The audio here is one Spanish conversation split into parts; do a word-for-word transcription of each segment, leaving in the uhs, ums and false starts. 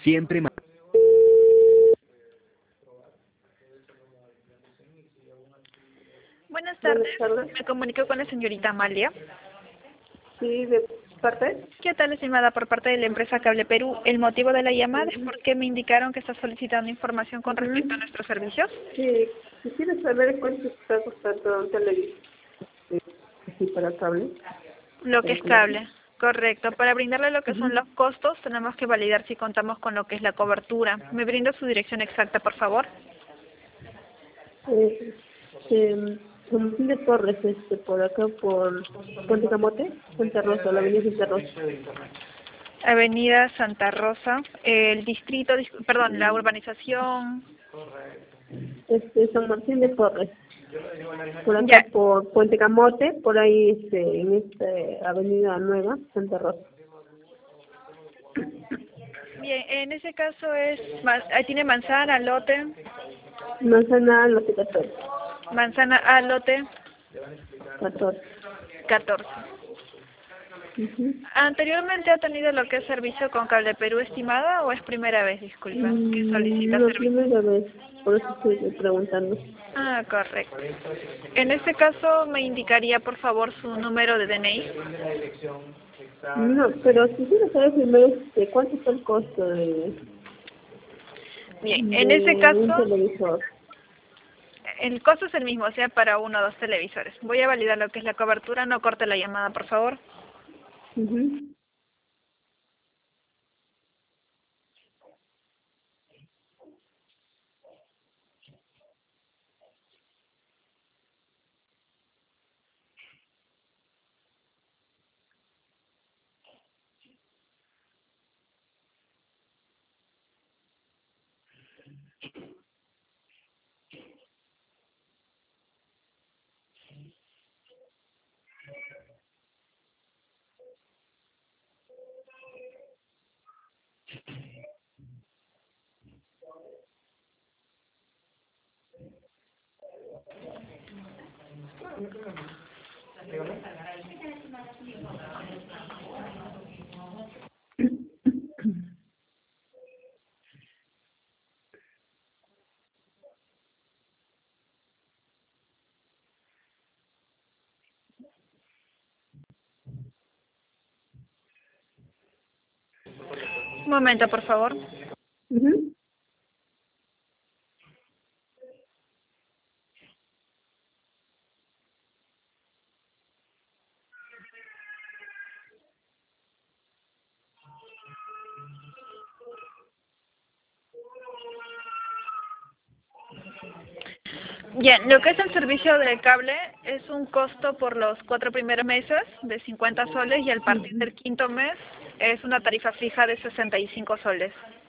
Siempre ma- Buenas tardes, Buenas tardes. me comunico con la señorita Amalia. Sí, de parte. ¿Qué tal, estimada? Por parte de la empresa Cable Perú, el motivo de la llamada es porque me indicaron que está solicitando información con Ujú. respecto a nuestros servicios. Sí, quisiera saber cuánto está costando un televisor sí, para cable. Lo que Para es cable. cable, correcto. Para brindarle lo que son Ujú. los costos, tenemos que validar si contamos con lo que es la cobertura. ¿Me brinda su dirección exacta, por favor? Eh, eh, San de Torres, este, por acá, por Puente Camote, Santa Rosa, la avenida Santa Rosa. Avenida Santa Rosa, el distrito, dis- perdón, la urbanización. Este, San Martín de Torres, por acá, Ya, por Puente Camote, por ahí, este, en esta avenida nueva, Santa Rosa. bien, en ese caso es, ma- ahí tiene manzana, lote, Manzana, los catorce. manzana A, lote catorce. catorce. Ujú. ¿Anteriormente ha tenido lo que es servicio con Cable Perú, estimada, o es primera vez, disculpa, que Mm, solicita La servicio? primera vez, por eso estoy preguntando. Ah, correcto. En este caso, me indicaría, por favor, su número de D N I. No, pero quisiera saber primero este, cuánto está el costo de, Bien, en ese de un caso, televisor. el costo es el mismo, o sea, para uno o dos televisores. Voy a validar lo que es la cobertura, no corte la llamada, por favor. Ujú. Un momento, por favor. Ujú. Bien, lo que es el servicio de cable es un costo por los cuatro primeros meses de cincuenta soles y al partir del quinto mes es una tarifa fija de sesenta y cinco soles.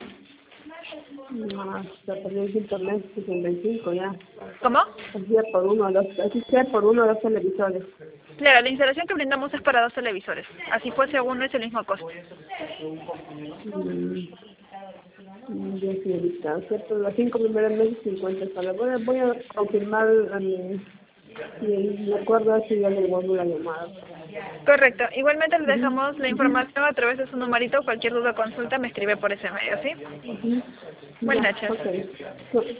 No, hasta por el internet sesenta y cinco ya. ¿Cómo? Así sea por uno o dos, así sea por uno o dos televisores. Claro, la instalación que brindamos es para dos televisores. Así fuese uno es el mismo costo. Mm, mm, ya sí, ahorita, ¿cierto? Los cinco primeros meses cincuenta soles. Voy a, voy a confirmar a mi, si me acuerdo si ya le devuelvo la llamada. Correcto. Igualmente le Ujú, dejamos la ujú, información a través de su numerito. Cualquier duda o consulta me escribe por ese medio, ¿sí? ujú. Ya, Buenas noches. ok.